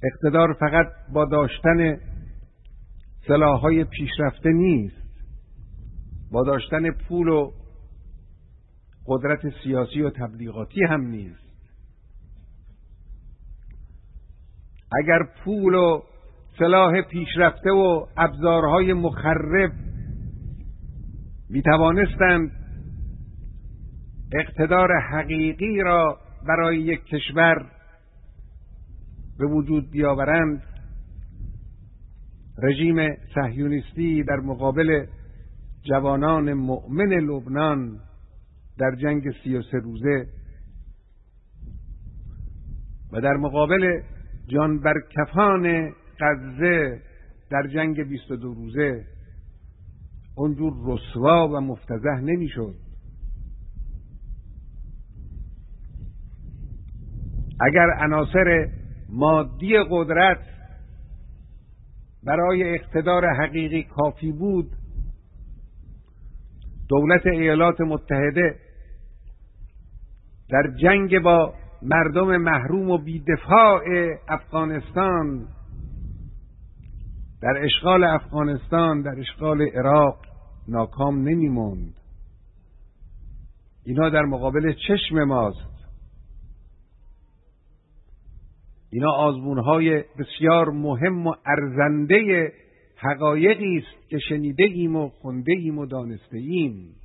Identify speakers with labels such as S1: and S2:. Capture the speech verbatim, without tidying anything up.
S1: اقتدار فقط با داشتن سلاح‌های پیشرفته نیست، با داشتن پول و قدرت سیاسی و تبلیغاتی هم نیست. اگر پول و سلاح پیشرفته و ابزارهای مخرب می توانستند اقتدار حقیقی را برای یک کشور به وجود بیاورند، رژیم صهیونیستی در مقابل جوانان مؤمن لبنان در جنگ سی و سه روزه و در مقابل جانبرکفان غزه در جنگ بیست و دو روزه اونجور رسوا و مفتضح نمیشد. اگر عناصر مادی قدرت برای اقتدار حقیقی کافی بود، دولت ایالات متحده در جنگ با مردم محروم و بی‌دفاع افغانستان، در اشغال افغانستان، در اشغال عراق ناکام نمی‌ماند. اینا در مقابل چشم ماست. اینا آزمون‌های بسیار مهم و ارزنده حقایقی است که شنیده ایم و خونده ایم و دانسته ایم.